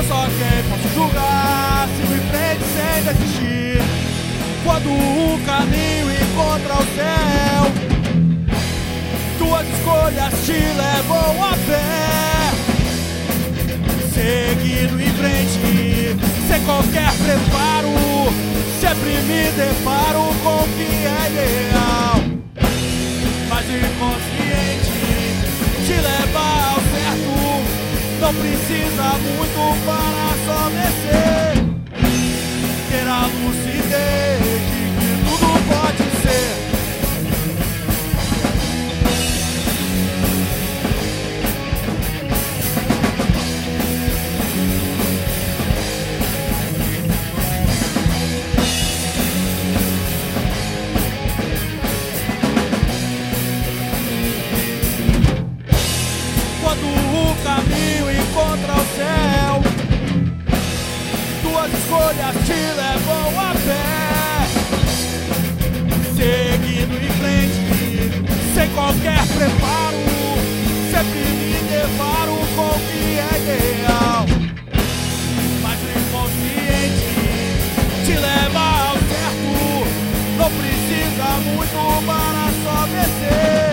só quem posso julgar, sigo em frente sem desistir. Quando o caminho encontra o céu, tuas escolhas te levam a pé, seguindo em frente, sem qualquer preparo, sempre me deparo com o que é ideal. Mas o inconsciente te leva ao certo, não precisa muito para só descer, ter a lucidez de que tudo pode ser. Quando o caminho encontra o céu, tuas escolhas te levam a pé, seguindo em frente, sem qualquer preparo, sempre me deparo com o que é ideal. Mas o inconsciente te leva ao certo, não precisa muito para só descer,